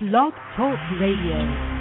Blog Talk Radio.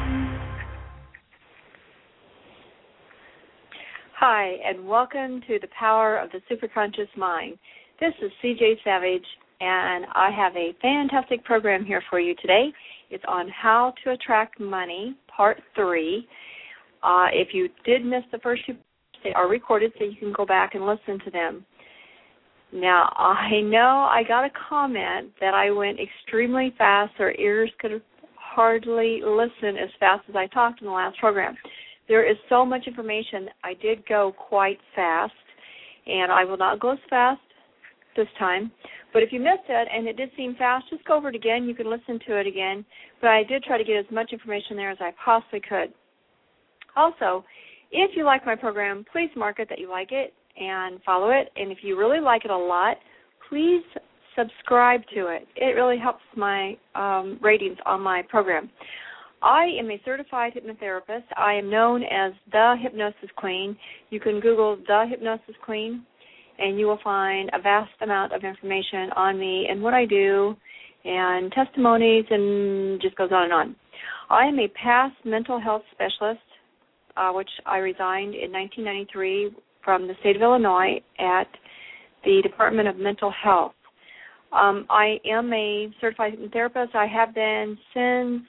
Hi, and welcome to the Power of the Superconscious Mind. This is CJ Savage, and I have a fantastic program here for you today. It's on how to attract money, part 3. If you did miss the first two, they are recorded, so you can go back and listen to them. Now, I know I got a comment that I went extremely fast. Their ears could hardly listen as fast as I talked in the last program. There is so much information. I did go quite fast, and I will not go as fast this time. But if you missed it and it did seem fast, just go over it again. You can listen to it again. But I did try to get as much information there as I possibly could. Also, if you like my program, please mark it that you like it and follow it. And if you really like it a lot, please subscribe to it. It really helps my ratings on my program. I am a certified hypnotherapist. I am known as the Hypnosis Queen. You can Google the Hypnosis Queen, and you will find a vast amount of information on me and what I do and testimonies, and just goes on and on. I am a past mental health specialist, which I resigned in 1993 from the state of Illinois at the Department of Mental Health. I am a certified hypnotherapist. I have been since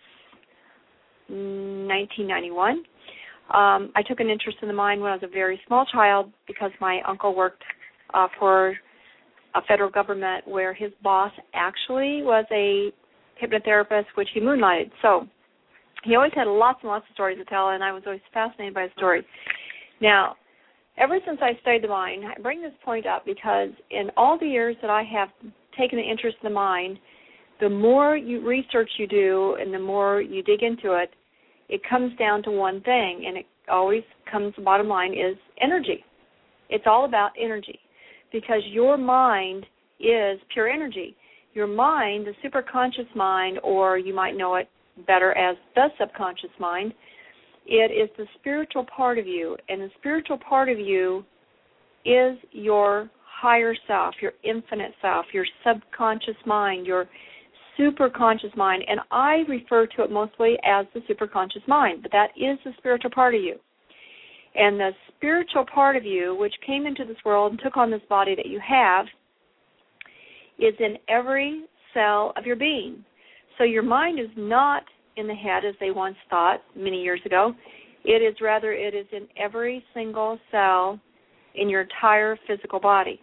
1991. I took an interest in the mind when I was a very small child because my uncle worked for a federal government where his boss actually was a hypnotherapist, which he moonlighted. So he always had lots and lots of stories to tell, and I was always fascinated by his stories. Now, ever since I studied the mind, I bring this point up because in all the years that I have taken an interest in the mind, the more research you do and the more you dig into it, it comes down to one thing, and it always comes, the bottom line is energy. It's all about energy because your mind is pure energy. Your mind, the superconscious mind, or you might know it better as the subconscious mind, it is the spiritual part of you, and the spiritual part of you is your higher self, your infinite self, your subconscious mind, your superconscious mind, and I refer to it mostly as the superconscious mind, but that is the spiritual part of you. And the spiritual part of you, which came into this world and took on this body that you have, is in every cell of your being. So your mind is not in the head, as they once thought many years ago. It is in every single cell in your entire physical body.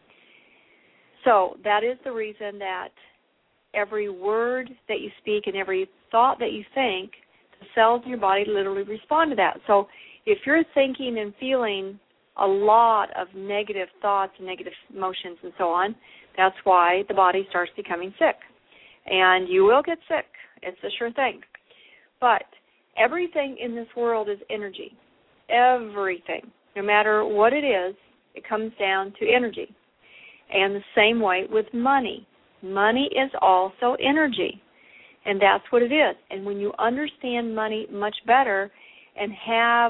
So that is the reason that every word that you speak and every thought that you think, the cells in your body literally respond to that. So if you're thinking and feeling a lot of negative thoughts and negative emotions and so on, that's why the body starts becoming sick. And you will get sick. It's a sure thing. But everything in this world is energy. Everything. No matter what it is, it comes down to energy. And the same way with money. Money is also energy. And that's what it is. And when you understand money much better and have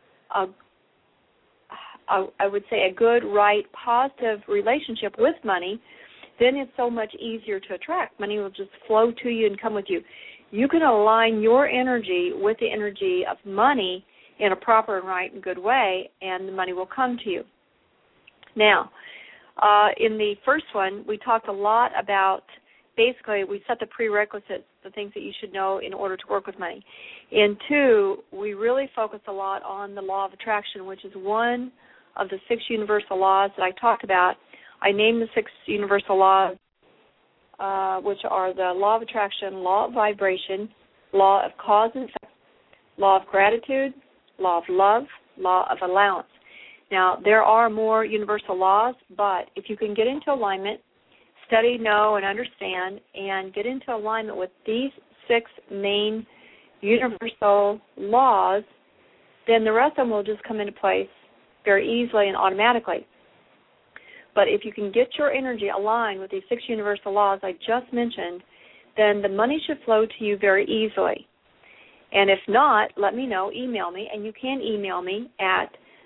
I would say a good, right, positive relationship with money, then it's so much easier to attract. Money will just flow to you and come with you. You can align your energy with the energy of money in a proper and right and good way, and the money will come to you. Now, in the first one, we talked a lot about, basically, we set the prerequisites, the things that you should know in order to work with money. In 2, we really focused a lot on the law of attraction, which is one of the 6 universal laws that I talked about. I named the 6 universal laws, which are the law of attraction, law of vibration, law of cause and effect, law of gratitude, law of love, law of allowance. Now, there are more universal laws, but if you can get into alignment, study, know, and understand, and get into alignment with these 6 main universal laws, then the rest of them will just come into place very easily and automatically. But if you can get your energy aligned with these 6 universal laws I just mentioned, then the money should flow to you very easily. And if not, let me know, email me, and you can email me at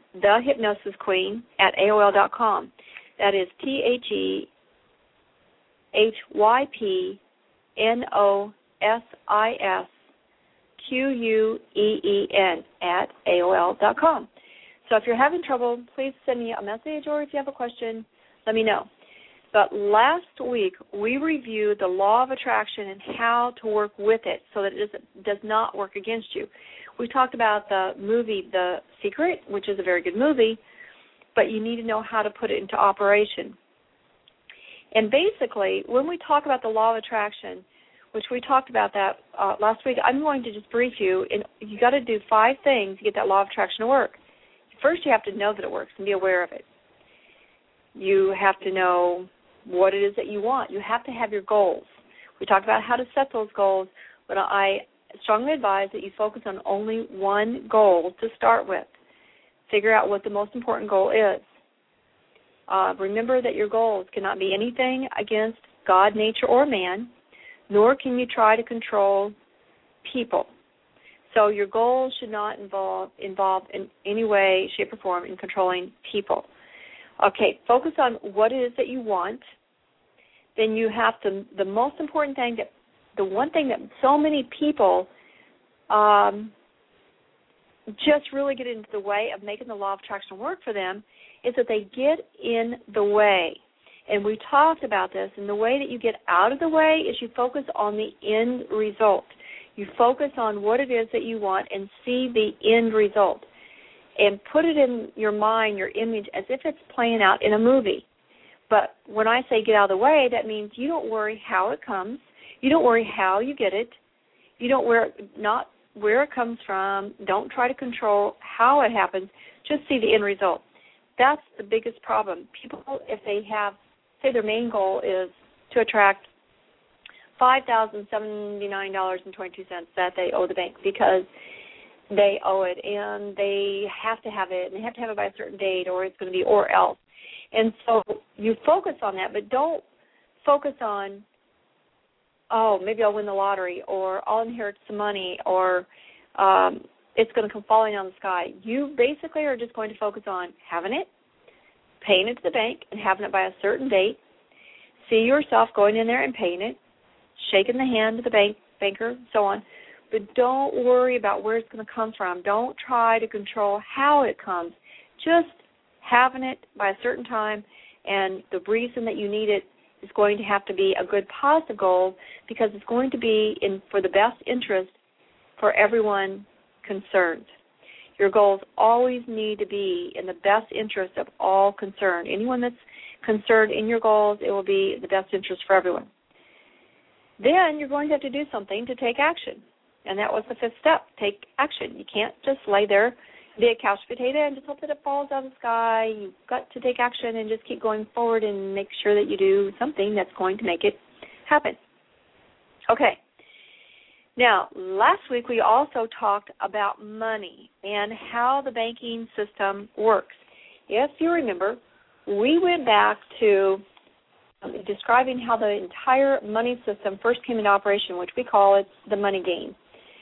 thehypnosisqueen@aol.com. That is THEHYPNOSISQUEEN SISQUEEN@AOL.com. So if you're having trouble, please send me a message, or if you have a question, let me know. But last week, we reviewed the law of attraction and how to work with it so that it does not work against you. We talked about the movie The Secret, which is a very good movie, but you need to know how to put it into operation. And basically, when we talk about the law of attraction, which we talked about that last week, I'm going to just brief you. And you got to do 5 things to get that law of attraction to work. First, you have to know that it works and be aware of it. You have to know what it is that you want. You have to have your goals. We talked about how to set those goals, but I strongly advise that you focus on only one goal to start with. Figure out what the most important goal is. Remember that your goals cannot be anything against God, nature, or man, nor can you try to control people. So your goals should not involve in any way, shape, or form in controlling people. Okay, focus on what it is that you want. Then you have to, the most important thing, the one thing that so many people just really get into the way of making the law of attraction work for them is that they get in the way. And we talked about this, and the way that you get out of the way is you focus on the end result. You focus on what it is that you want and see the end result. And put it in your mind, your image, as if it's playing out in a movie. But when I say get out of the way, that means you don't worry how it comes. You don't worry how you get it. You don't worry not where it comes from. Don't try to control how it happens. Just see the end result. That's the biggest problem. People, if they have, say their main goal is to attract $5,079.22 that they owe the bank because they owe it and they have to have it and they have to have it by a certain date or it's going to be or else. And so you focus on that, but don't focus on, oh, maybe I'll win the lottery or I'll inherit some money or it's going to come falling out of the sky. You basically are just going to focus on having it, paying it to the bank and having it by a certain date. See yourself going in there and paying it, shaking the hand of the banker, and so on. But don't worry about where it's going to come from. Don't try to control how it comes. Just having it by a certain time, and the reason that you need it is going to have to be a good positive goal because it's going to be for the best interest for everyone concerned. Your goals always need to be in the best interest of all concerned. Anyone that's concerned in your goals, it will be in the best interest for everyone. Then you're going to have to do something to take action. And that was the 5th step, take action. You can't just lay there, be a couch potato, and just hope that it falls out of the sky. You've got to take action and just keep going forward and make sure that you do something that's going to make it happen. Okay. Now, last week we also talked about money and how the banking system works. If you remember, we went back to describing how the entire money system first came into operation, which we call it the money game.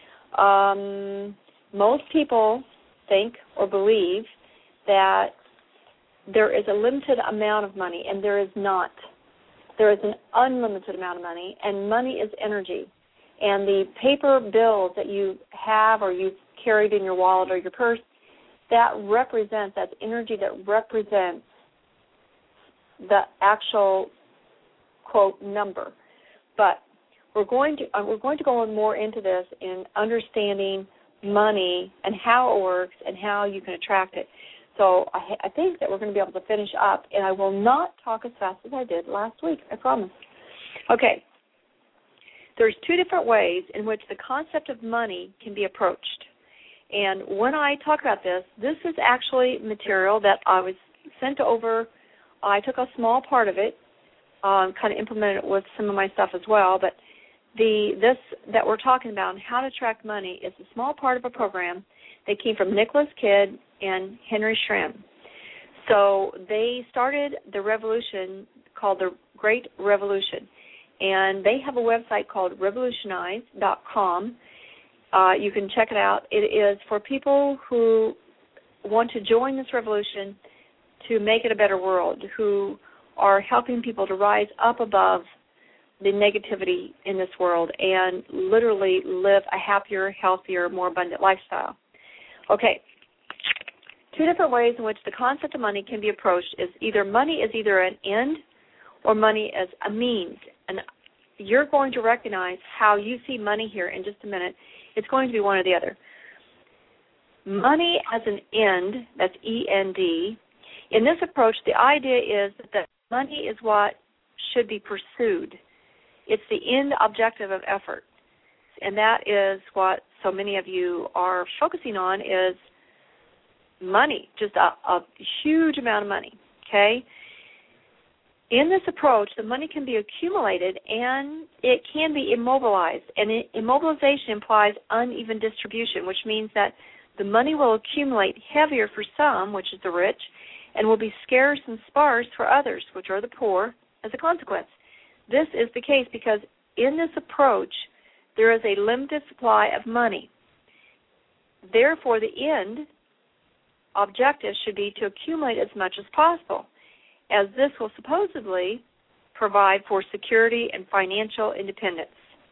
Most people think or believe that there is a limited amount of money, and there is not. There is an unlimited amount of money, and money is energy. And the paper bills that you have or you've carried in your wallet or your purse, that's energy that represents the actual, quote, number. But we're going to go on more into this in understanding money and how it works and how you can attract it. So I think that we're going to be able to finish up, and I will not talk as fast as I did last week, I promise. Okay. There's 2 different ways in which the concept of money can be approached. And when I talk about this is actually material that I was sent over. I took a small part of it, kind of implemented it with some of my stuff as well, but this that we're talking about, how to attract money, is a small part of a program that came from Nicholas Kidd and Henry Schramm. So they started the revolution called the Great Revolution, and they have a website called revolutionize.com. You can check it out. It is for people who want to join this revolution to make it a better world, who are helping people to rise up above the negativity in this world and literally live a happier, healthier, more abundant lifestyle. Okay, 2 different ways in which the concept of money can be approached is either money is either an end or money as a means. And you're going to recognize how you see money here in just a minute. It's going to be one or the other. Money as an end, that's E-N-D. In this approach, the idea is that money is what should be pursued. It's the end objective of effort. And that is what so many of you are focusing on is money, just a huge amount of money, okay? In this approach, the money can be accumulated and it can be immobilized. And immobilization implies uneven distribution, which means that the money will accumulate heavier for some, which is the rich, and will be scarce and sparse for others, which are the poor, as a consequence. This is the case because in this approach, there is a limited supply of money. Therefore, the end objective should be to accumulate as much as possible, as this will supposedly provide for security and financial independence.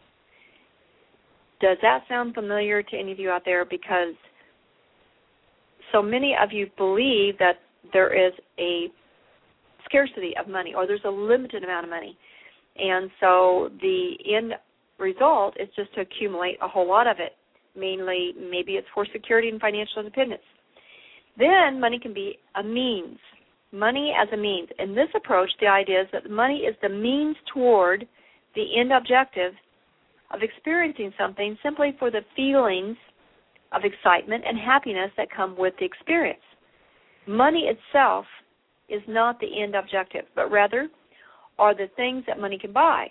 Does that sound familiar to any of you out there? Because so many of you believe that there is a scarcity of money or there's a limited amount of money. And so the end result is just to accumulate a whole lot of it. Mainly, maybe it's for security and financial independence. Then money can be a means. Money as a means. In this approach, the idea is that money is the means toward the end objective of experiencing something simply for the feelings of excitement and happiness that come with the experience. Money itself is not the end objective, but rather are the things that money can buy.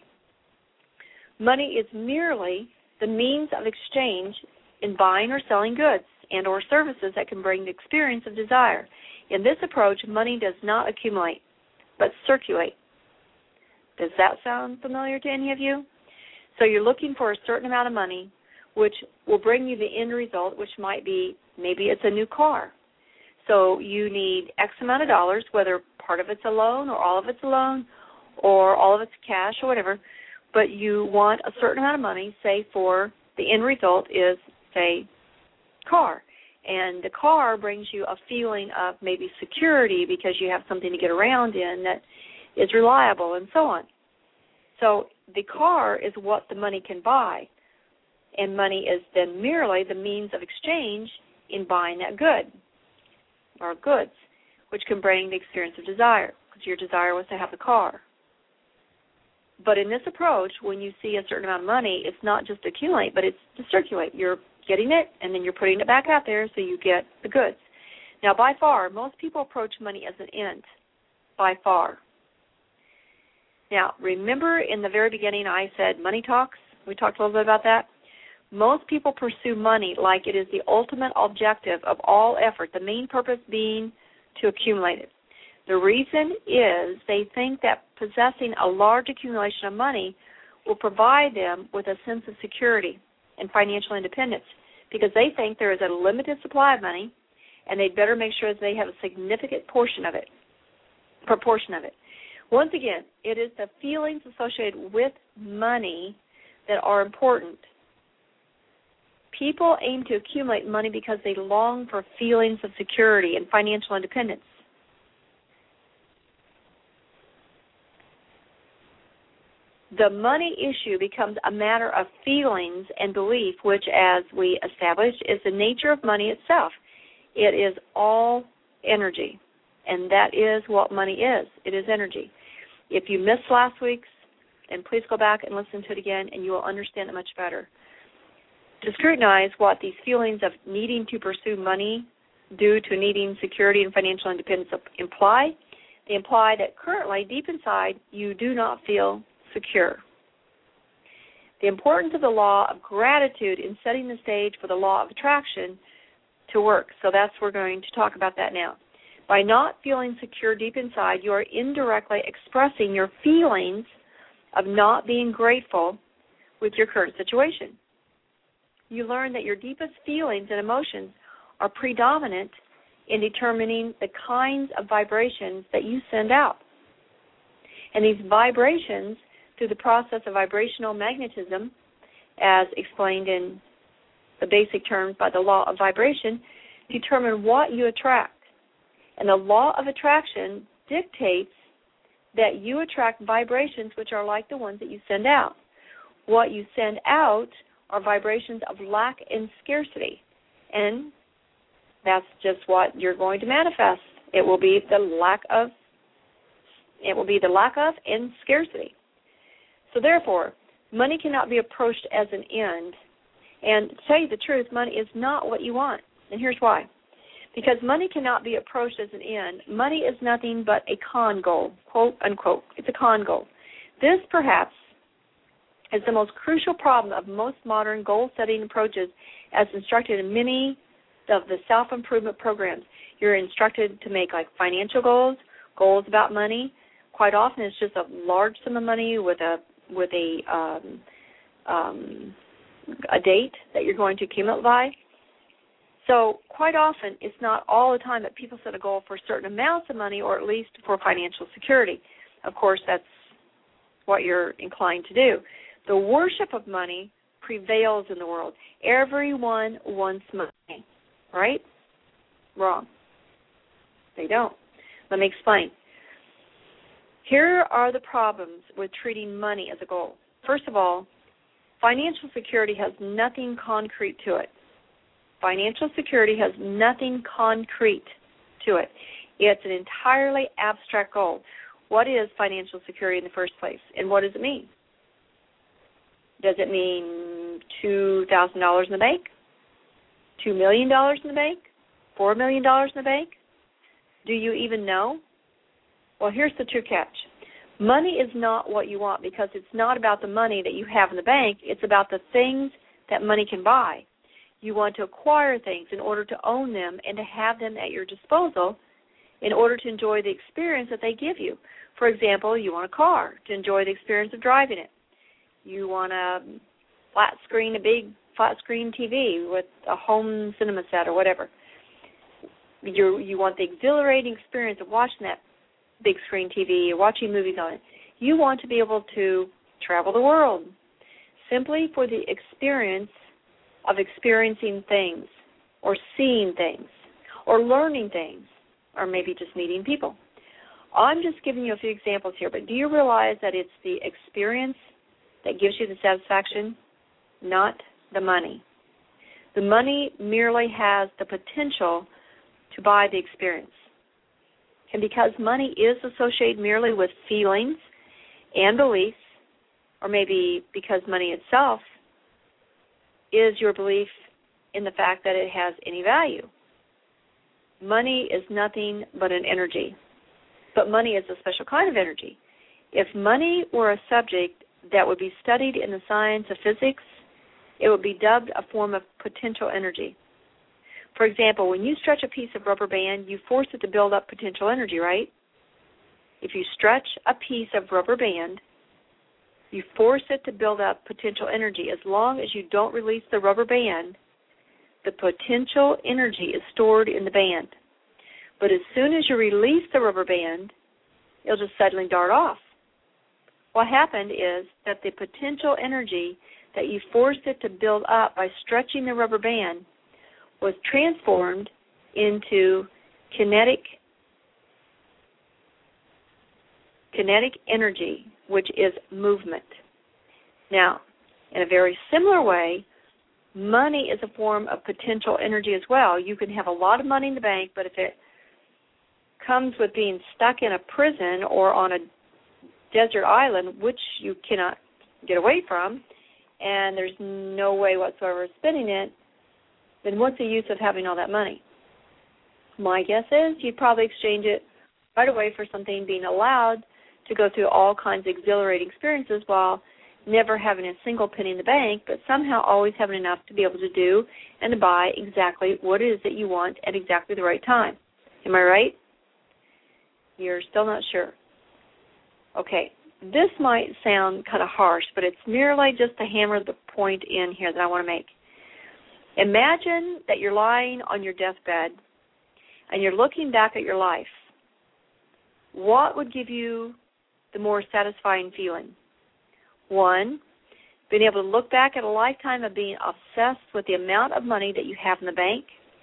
Money is merely the means of exchange in buying or selling goods and or services that can bring the experience of desire. In this approach, money does not accumulate, but circulate. Does that sound familiar to any of you? So you're looking for a certain amount of money, which will bring you the end result, which might be, maybe it's a new car. So you need X amount of dollars, whether part of it's a loan or all of it's a loan or all of it's cash or whatever, but you want a certain amount of money, say for the end result is, say, car. And the car brings you a feeling of maybe security because you have something to get around in that is reliable and so on. So the car is what the money can buy, and money is then merely the means of exchange in buying that good or goods, which can bring the experience of desire, because your desire was to have the car. But in this approach, when you see a certain amount of money, it's not just to accumulate, but it's to circulate. You're getting it, and then you're putting it back out there so you get the goods. Now, by far, most people approach money as an end, by far. Now, remember in the very beginning I said money talks? We talked a little bit about that. Most people pursue money like it is the ultimate objective of all effort, the main purpose being to accumulate it. The reason is they think that possessing a large accumulation of money will provide them with a sense of security and financial independence because they think there is a limited supply of money and they'd better make sure that they have a significant proportion of it. Once again, it is the feelings associated with money that are important. People aim to accumulate money because they long for feelings of security and financial independence. The money issue becomes a matter of feelings and belief, which, as we established, is the nature of money itself. It is all energy, and that is what money is. It is energy. If you missed last week's, then please go back and listen to it again, and you will understand it much better. To scrutinize what these feelings of needing to pursue money due to needing security and financial independence imply, they imply that currently, deep inside, you do not feel secure. The importance of the law of gratitude in setting the stage for the law of attraction to work. So we're going to talk about that now. By not feeling secure deep inside, you are indirectly expressing your feelings of not being grateful with your current situation. You learn that your deepest feelings and emotions are predominant in determining the kinds of vibrations that you send out. And these vibrations through the process of vibrational magnetism, as explained in the basic terms by the law of vibration, determine what you attract. And the law of attraction dictates that you attract vibrations which are like the ones that you send out. What you send out are vibrations of lack and scarcity. And that's just what you're going to manifest. It will be the lack of and scarcity. So therefore, money cannot be approached as an end. And to tell you the truth, money is not what you want. And here's why. Because money cannot be approached as an end. Money is nothing but a con goal, quote, unquote. It's a con goal. This, perhaps, is the most crucial problem of most modern goal-setting approaches as instructed in many of the self-improvement programs. You're instructed to make, like, financial goals, goals about money. Quite often it's just a large sum of money with a date that you're going to accumulate by. So quite often it's not all the time that people set a goal for certain amounts of money or at least for financial security. Of course, that's what you're inclined to do. The worship of money prevails in the world. Everyone wants money, right? Wrong. They don't. Let me explain. Here are the problems with treating money as a goal. First of all, financial security has nothing concrete to it. Financial security has nothing concrete to it. It's an entirely abstract goal. What is financial security in the first place, and what does it mean? Does it mean $2,000 in the bank? $2 million in the bank? $4 million in the bank? Do you even know? Well, here's the true catch. Money is not what you want because it's not about the money that you have in the bank. It's about the things that money can buy. You want to acquire things in order to own them and to have them at your disposal in order to enjoy the experience that they give you. For example, you want a car to enjoy the experience of driving it. You want a big flat screen TV with a home cinema set or whatever. You want the exhilarating experience of watching that big screen TV or watching movies on it. You want to be able to travel the world simply for the experience of experiencing things or seeing things or learning things or maybe just meeting people. I'm just giving you a few examples here, but do you realize that it's the experience that gives you the satisfaction, not the money? The money merely has the potential to buy the experience. And because money is associated merely with feelings and beliefs, or maybe because money itself is your belief in the fact that it has any value. Money is nothing but an energy, but money is a special kind of energy. If money were a subject that would be studied in the science of physics, it would be dubbed a form of potential energy. For example, when you stretch a piece of rubber band, you force it to build up potential energy, right? If you stretch a piece of rubber band, you force it to build up potential energy. As long as you don't release the rubber band, the potential energy is stored in the band. But as soon as you release the rubber band, it'll just suddenly dart off. What happened is that the potential energy that you forced it to build up by stretching the rubber band was transformed into kinetic energy, which is movement. Now, in a very similar way, money is a form of potential energy as well. You can have a lot of money in the bank, but if it comes with being stuck in a prison or on a desert island, which you cannot get away from, and there's no way whatsoever of spending it, then what's the use of having all that money? My guess is you'd probably exchange it right away for something being allowed to go through all kinds of exhilarating experiences while never having a single penny in the bank, but somehow always having enough to be able to do and to buy exactly what it is that you want at exactly the right time. Am I right? You're still not sure. Okay, this might sound kind of harsh, but it's merely just to hammer the point in here that I want to make. Imagine that you're lying on your deathbed and you're looking back at your life. What would give you the more satisfying feeling? One, being able to look back at a lifetime of being obsessed with the amount of money that you have in the bank,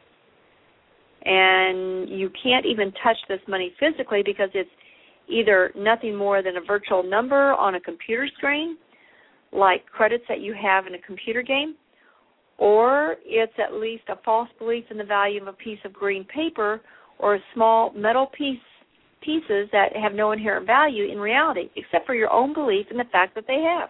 and you can't even touch this money physically because it's either nothing more than a virtual number on a computer screen, like credits that you have in a computer game, or it's at least a false belief in the value of a piece of green paper or a small metal pieces that have no inherent value in reality, except for your own belief in the fact that they have.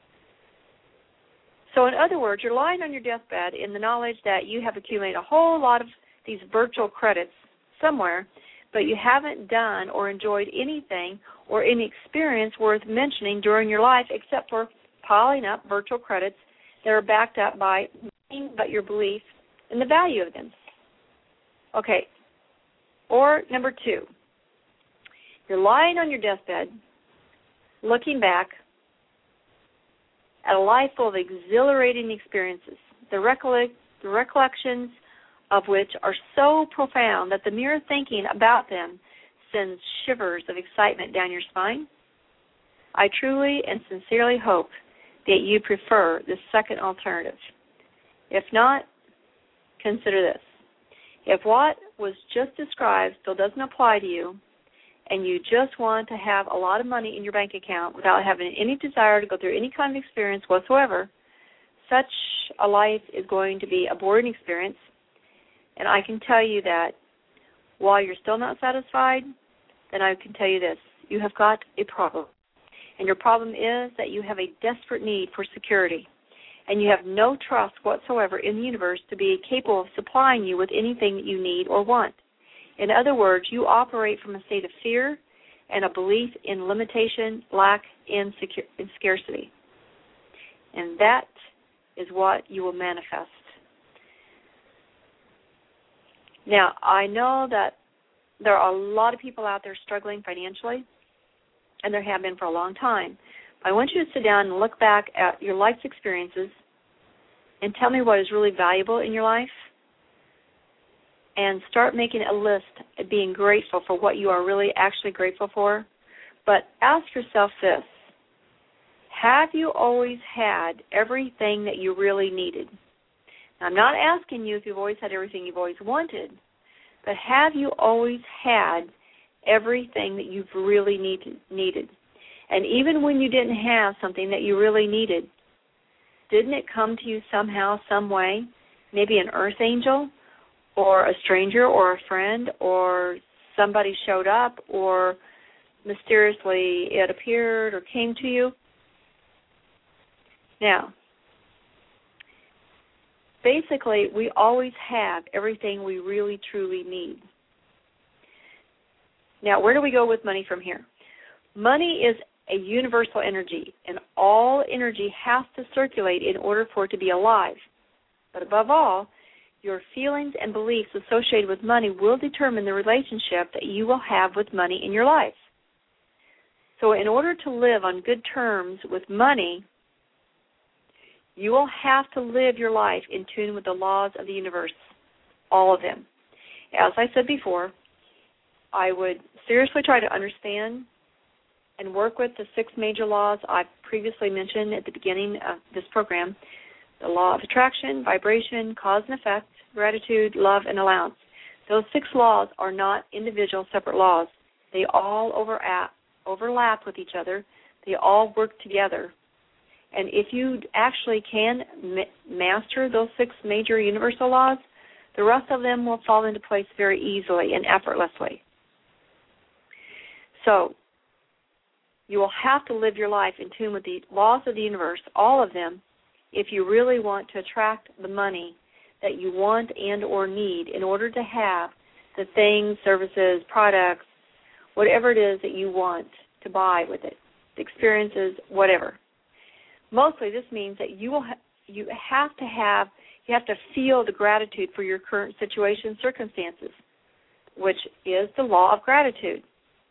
So in other words, you're lying on your deathbed in the knowledge that you have accumulated a whole lot of these virtual credits somewhere, but you haven't done or enjoyed anything or any experience worth mentioning during your life except for piling up virtual credits that are backed up by nothing but your belief in the value of them. Okay. Or number two, you're lying on your deathbed looking back at a life full of exhilarating experiences, the recollections of which are so profound that the mere thinking about them sends shivers of excitement down your spine. I truly and sincerely hope that you prefer this second alternative. If not, consider this. If what was just described still doesn't apply to you, and you just want to have a lot of money in your bank account without having any desire to go through any kind of experience whatsoever, such a life is going to be a boring experience. And I can tell you that while you're still not satisfied, then I can tell you this. You have got a problem. And your problem is that you have a desperate need for security. And you have no trust whatsoever in the universe to be capable of supplying you with anything that you need or want. In other words, you operate from a state of fear and a belief in limitation, lack, and scarcity. And that is what you will manifest. Now, I know that there are a lot of people out there struggling financially, and there have been for a long time. I want you to sit down and look back at your life's experiences and tell me what is really valuable in your life, and start making a list of being grateful for what you are really actually grateful for. But ask yourself this: have you always had everything that you really needed? Now, I'm not asking you if you've always had everything you've always wanted, but have you always had everything that you've really needed? And even when you didn't have something that you really needed, didn't it come to you somehow, some way? Maybe an earth angel, or a stranger, or a friend, or somebody showed up, or mysteriously it appeared or came to you? Now, basically, we always have everything we really, truly need. Now, where do we go with money from here? Money is a universal energy, and all energy has to circulate in order for it to be alive. But above all, your feelings and beliefs associated with money will determine the relationship that you will have with money in your life. So in order to live on good terms with money, you will have to live your life in tune with the laws of the universe, all of them. As I said before, I would seriously try to understand and work with the 6 major laws I've previously mentioned at the beginning of this program: the law of attraction, vibration, cause and effect, gratitude, love, and allowance. Those 6 laws are not individual separate laws. They all overlap with each other. They all work together. And if you actually can master those 6 major universal laws, the rest of them will fall into place very easily and effortlessly. So you will have to live your life in tune with the laws of the universe, all of them, if you really want to attract the money that you want and or need in order to have the things, services, products, whatever it is that you want to buy with it, the experiences, whatever. Mostly this means that you have to feel the gratitude for your current situation, circumstances, which is the law of gratitude.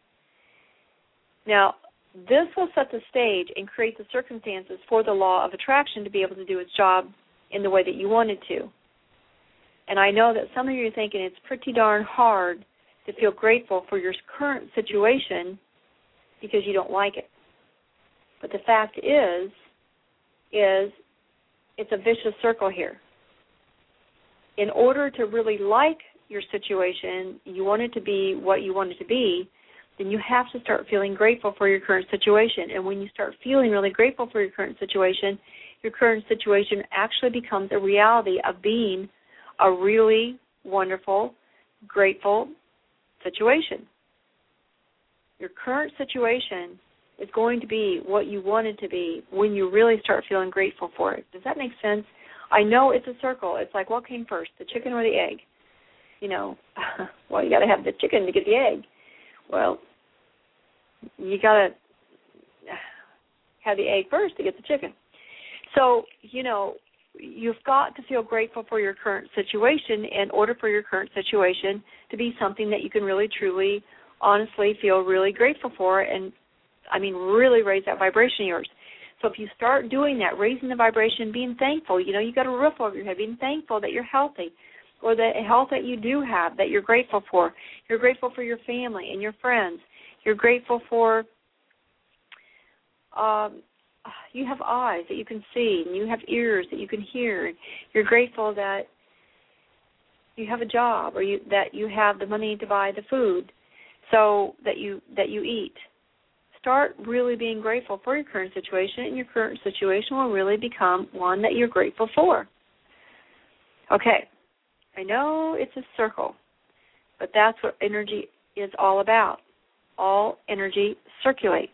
Now, this will set the stage and create the circumstances for the law of attraction to be able to do its job in the way that you want it to. And I know that some of you are thinking it's pretty darn hard to feel grateful for your current situation because you don't like it. But the fact is it's a vicious circle here. In order to really like your situation, you want it to be what you want it to be, then you have to start feeling grateful for your current situation. And when you start feeling really grateful for your current situation actually becomes a reality of being a really wonderful, grateful situation. Your current situation is going to be what you want it to be when you really start feeling grateful for it. Does that make sense? I know it's a circle. It's like, what came first, the chicken or the egg? You know, well, you got to have the chicken to get the egg. Well, you got to have the egg first to get the chicken. So, you know, you've got to feel grateful for your current situation in order for your current situation to be something that you can really, truly, honestly feel really grateful for and, I mean, really raise that vibration of yours. So if you start doing that, raising the vibration, being thankful, you know, you got a roof over your head, being thankful that you're healthy or the health that you do have that you're grateful for. You're grateful for your family and your friends. You're grateful for you have eyes that you can see and you have ears that you can hear. You're grateful that you have a job or that you have the money to buy the food so that you eat. Start really being grateful for your current situation, and your current situation will really become one that you're grateful for. Okay, I know it's a circle, but that's what energy is all about. All energy circulates.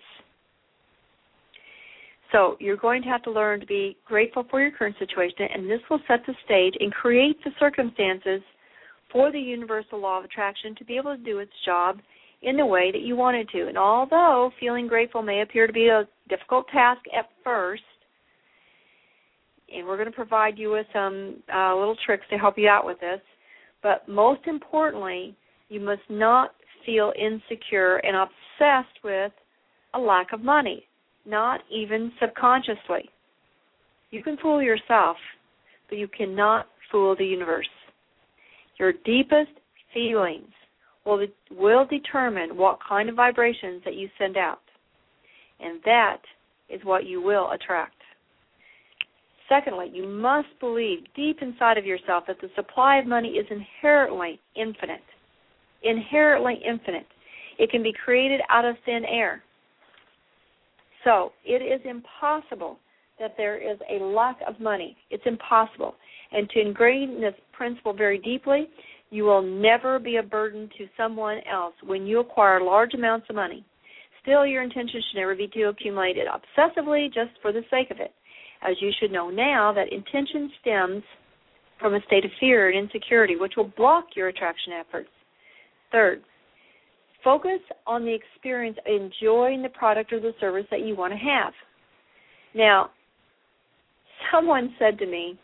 So you're going to have to learn to be grateful for your current situation, and this will set the stage and create the circumstances for the universal law of attraction to be able to do its job in the way that you want it to. And although feeling grateful may appear to be a difficult task at first, and we're going to provide you with some little tricks to help you out with this, but most importantly, you must not feel insecure and obsessed with a lack of money, not even subconsciously. You can fool yourself, but you cannot fool the universe. Your deepest feelings will determine what kind of vibrations that you send out, and that is what you will attract. Secondly, you must believe deep inside of yourself that the supply of money is inherently infinite. Inherently infinite. It can be created out of thin air. So it is impossible that there is a lack of money. It's impossible. And to ingrain this principle very deeply, you will never be a burden to someone else when you acquire large amounts of money. Still, your intention should never be to accumulate it obsessively just for the sake of it, as you should know now that intention stems from a state of fear and insecurity, which will block your attraction efforts. Third, focus on the experience of enjoying the product or the service that you want to have. Now, someone said to me,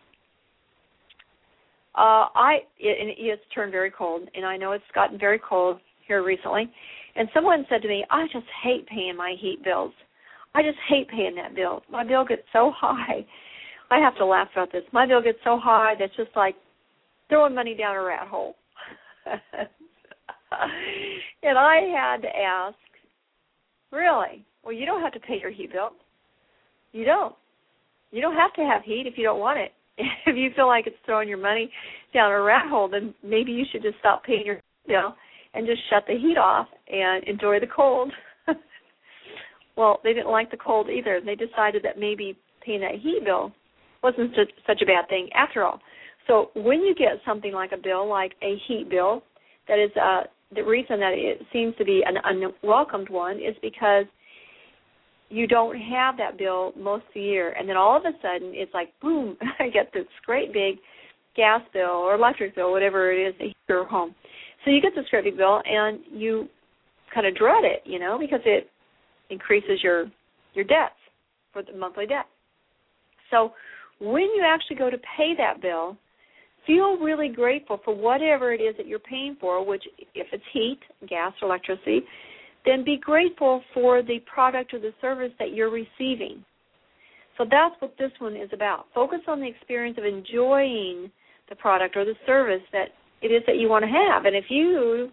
it's turned very cold, and I know it's gotten very cold here recently, and someone said to me, I just hate paying my heat bills. I just hate paying that bill. My bill gets so high. I have to laugh about this. My bill gets so high that's just like throwing money down a rat hole. And I had to ask, really? Well, you don't have to pay your heat bill. You don't. You don't have to have heat if you don't want it. If you feel like it's throwing your money down a rat hole, then maybe you should just stop paying your bill and just shut the heat off and enjoy the cold. Well, they didn't like the cold either. They decided that maybe paying that heat bill wasn't such a bad thing after all. So when you get something like a bill, like a heat bill, that is the reason that it seems to be an unwelcomed one is because you don't have that bill most of the year, and then all of a sudden it's like, boom, I get this great big gas bill or electric bill, whatever it is, to heat your home. So you get this great big bill, and you kind of dread it, you know, because it increases your debts for the monthly debt. So when you actually go to pay that bill, feel really grateful for whatever it is that you're paying for, which if it's heat, gas, or electricity, then be grateful for the product or the service that you're receiving. So that's what this one is about. Focus on the experience of enjoying the product or the service that it is that you want to have. And if you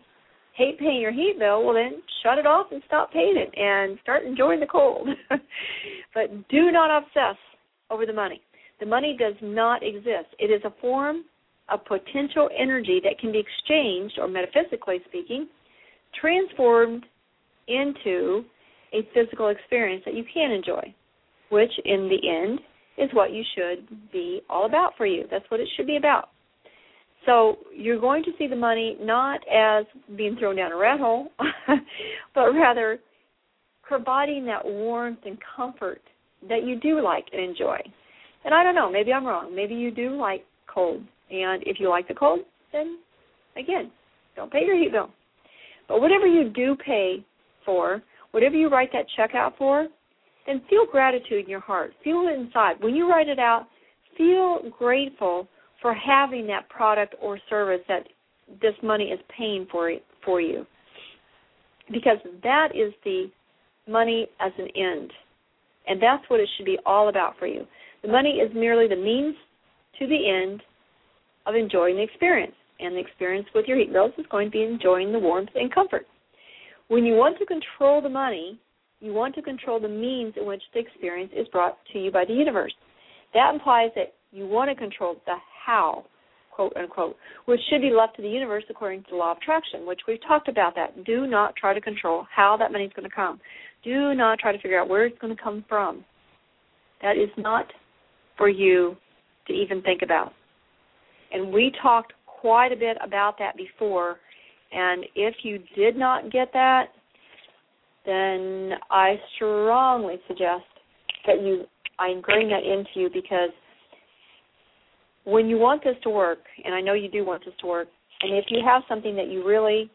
hate paying your heat bill, well then shut it off and stop paying it and start enjoying the cold. But do not obsess over the money. The money does not exist. It is a form of potential energy that can be exchanged, or metaphysically speaking, transformed into a physical experience that you can enjoy, which in the end is what you should be all about for you. That's what it should be about. So you're going to see the money not as being thrown down a rat hole, but rather providing that warmth and comfort that you do like and enjoy. And I don't know, maybe I'm wrong. Maybe you do like cold. And if you like the cold, then, again, don't pay your heat bill. But whatever you do pay for, whatever you write that check out for, then feel gratitude in your heart. Feel it inside. When you write it out, feel grateful for having that product or service that this money is paying for you. Because that is the money as an end. And that's what it should be all about for you. The money is merely the means to the end of enjoying the experience. And the experience with your heat bills is going to be enjoying the warmth and comfort. When you want to control the money, you want to control the means in which the experience is brought to you by the universe. That implies that you want to control the how, quote unquote, which should be left to the universe according to the law of attraction, which we've talked about that. Do not try to control how that money is going to come. Do not try to figure out where it's going to come from. That is not for you to even think about. And we talked quite a bit about that before, and if you did not get that, then I strongly suggest that I ingrain that into you, because when you want this to work, and I know you do want this to work, and if you have something that you really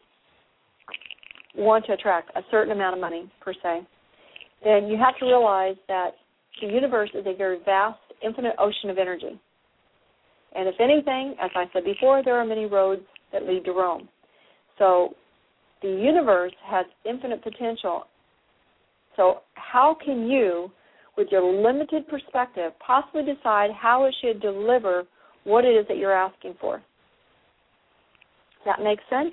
want to attract, a certain amount of money per se, then you have to realize that the universe is a very vast, infinite ocean of energy. And if anything, as I said before, there are many roads that lead to Rome. So the universe has infinite potential. So how can you, with your limited perspective, possibly decide how it should deliver what it is that you're asking for? Does that make sense?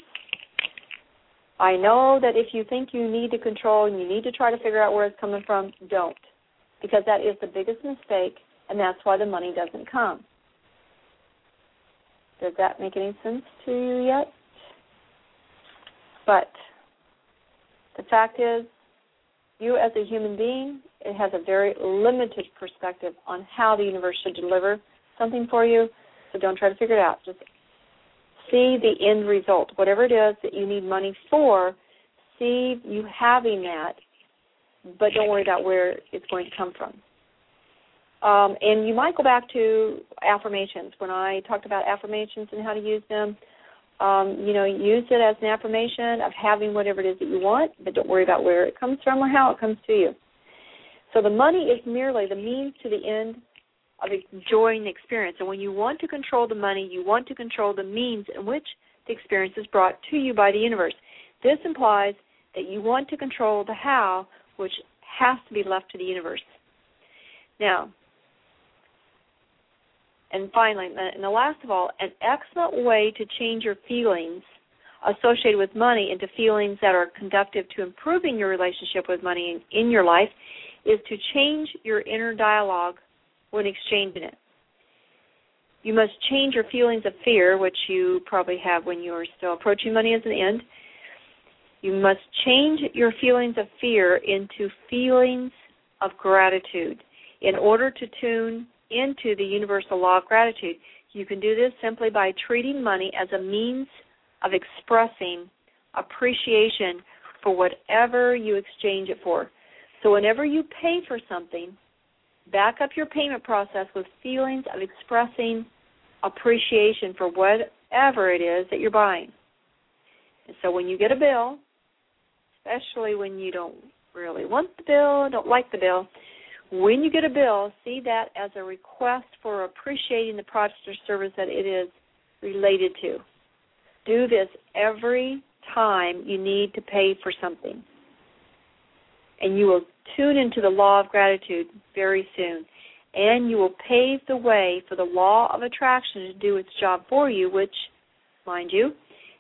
I know that if you think you need to control and you need to try to figure out where it's coming from, don't. Because that is the biggest mistake, and that's why the money doesn't come. Does that make any sense to you yet? But the fact is, you as a human being, it has a very limited perspective on how the universe should deliver something for you, so don't try to figure it out. Just see the end result. Whatever it is that you need money for, see you having that, but don't worry about where it's going to come from. And you might go back to affirmations. When I talked about affirmations and how to use them, use it as an affirmation of having whatever it is that you want, but don't worry about where it comes from or how it comes to you. So the money is merely the means to the end of enjoying the experience. And when you want to control the money, you want to control the means in which the experience is brought to you by the universe. This implies that you want to control the how, which has to be left to the universe. Now, and finally, and the last of all, an excellent way to change your feelings associated with money into feelings that are conducive to improving your relationship with money in your life is to change your inner dialogue when exchanging it. You must change your feelings of fear, which you probably have when you are still approaching money as an end. You must change your feelings of fear into feelings of gratitude in order to tune into the universal law of gratitude. You can do this simply by treating money as a means of expressing appreciation for whatever you exchange it for. So whenever you pay for something, back up your payment process with feelings of expressing appreciation for whatever it is that you're buying. And so when you get a bill, especially when you don't really want the bill, don't like the bill, when you get a bill, see that as a request for appreciating the product or service that it is related to. Do this every time you need to pay for something. And you will tune into the law of gratitude very soon. And you will pave the way for the law of attraction to do its job for you, which, mind you,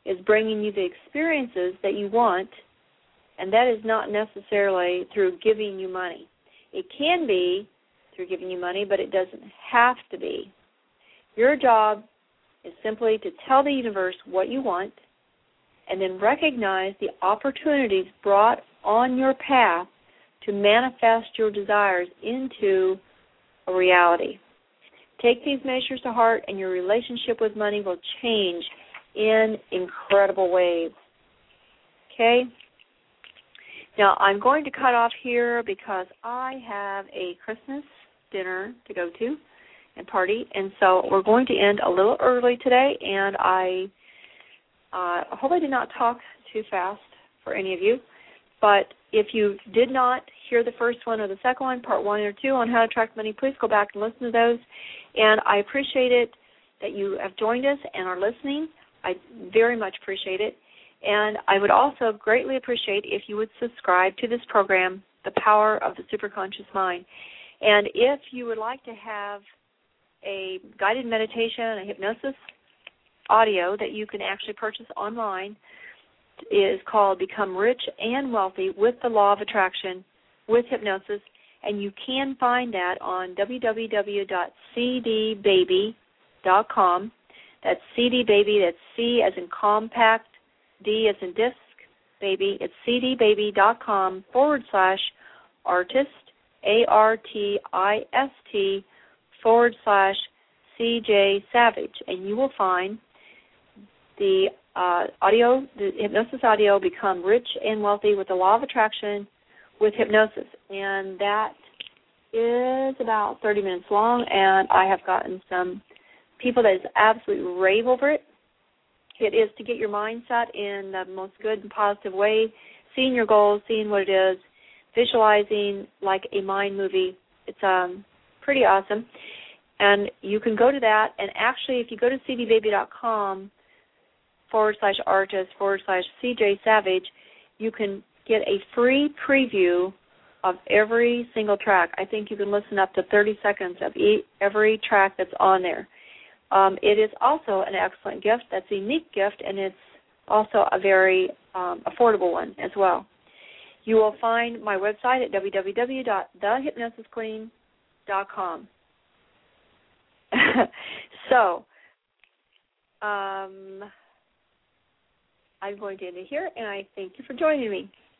is bringing you the experiences that you want, and that is not necessarily through giving you money. It can be through giving you money, but it doesn't have to be. Your job is simply to tell the universe what you want and then recognize the opportunities brought on your path to manifest your desires into a reality. Take these measures to heart, and your relationship with money will change in incredible ways. Okay? Now, I'm going to cut off here because I have a Christmas dinner to go to and party, and so we're going to end a little early today, and I hope I did not talk too fast for any of you, but if you did not hear the first one or the second one, part 1 or 2 on how to attract money, please go back and listen to those, and I appreciate it that you have joined us and are listening. I very much appreciate it, and I would also greatly appreciate if you would subscribe to this program, The Power of the Superconscious Mind. And if you would like to have a guided meditation, a hypnosis audio that you can actually purchase online, is called Become Rich and Wealthy with the Law of Attraction with Hypnosis, and you can find that on www.cdbaby.com. That's CD-Baby, that's C as in compact, D as in disc, baby. It's cdbaby.com/artist, ARTIST/CJ Savage, and you will find the audio, the hypnosis audio, Become Rich and Wealthy with the Law of Attraction with Hypnosis. And that is about 30 minutes long, and I have gotten some people that is absolutely rave over it. It is to get your mindset in the most good and positive way, seeing your goals, seeing what it is, visualizing like a mind movie. It's pretty awesome. And you can go to that, and actually if you go to cdbaby.com/artist/CJ Savage, you can get a free preview of every single track. I think you can listen up to 30 seconds of every track that's on there. It is also an excellent gift. That's a unique gift, and it's also a very affordable one as well. You will find my website at www.thehypnosisqueen.com. So, I'm going to end it here, and I thank you for joining me.